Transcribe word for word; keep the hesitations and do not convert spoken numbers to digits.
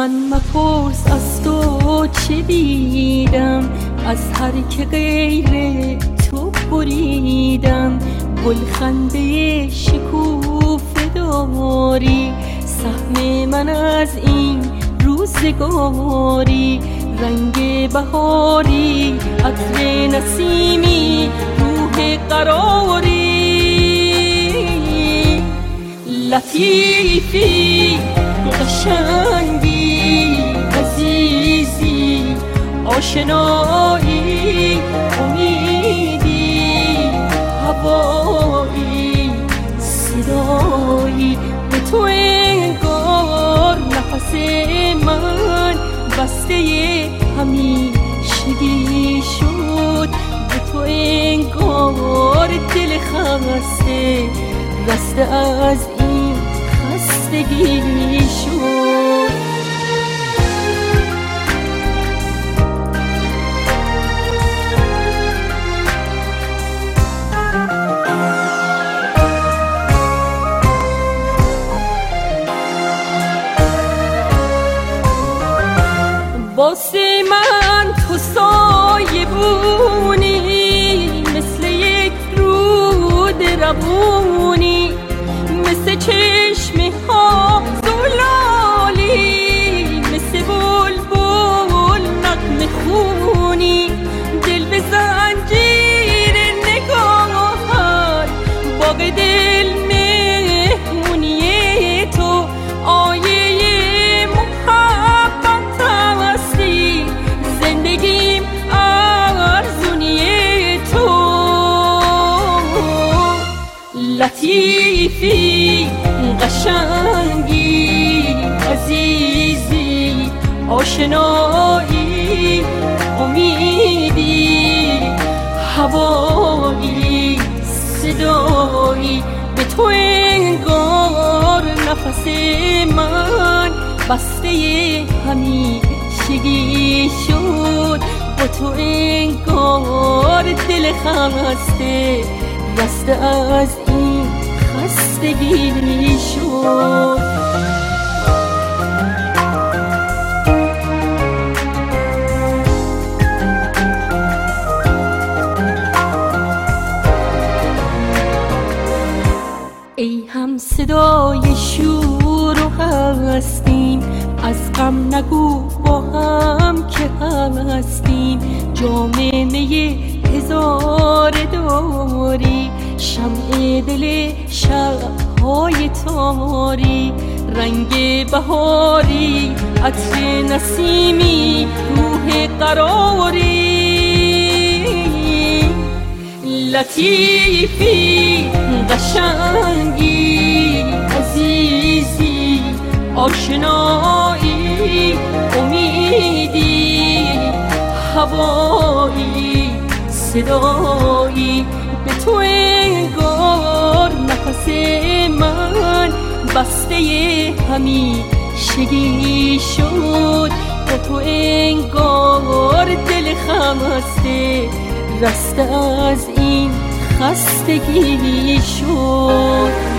من مپرس از تو چه دیدم، از هر که غیر تو بریدم. گلخنده شکوفه داری، سهم من از این روزگاری. رنگ بهاری، عطر نسیمی، روح قراری. لطیفی، قشنگی، عزیزی، آشنایی، امیدی، هوایی، صدایی. به تو انگار نفس من بسته همیشگی شد. به تو انگار دل خسته رسته از این خستگی شد. واسه من تو سایه بونی، مثل یک رود روونی، مثل چشمه ها زلالی، مثل بلبل نغمه خونی. دل به زنجیر نگاهت، باغ دل مهمونی تو. آیه لطیفی، قشنگی، عزیزی، آشنایی، امیدی، هوایی، صدایی. به تو انگار نفس من بسته همیشگی شد. با تو انگار دل خسته رسته از این خستگی شد. ای هم صدای شور و هستیم، از غم نگو با هم که هستیم. جام می هزار داری، شمع دل شب‌های تاری. رنگ بهاری، عطر نسیمی، روح قراری. لطیفی، قشنگی، عزیزی، آشنایی، امیدی، هوایی، صدایی. به تو انگار نفس من بسته همیشگی شد. به تو انگار دل خسته رسته از این خستگی شد.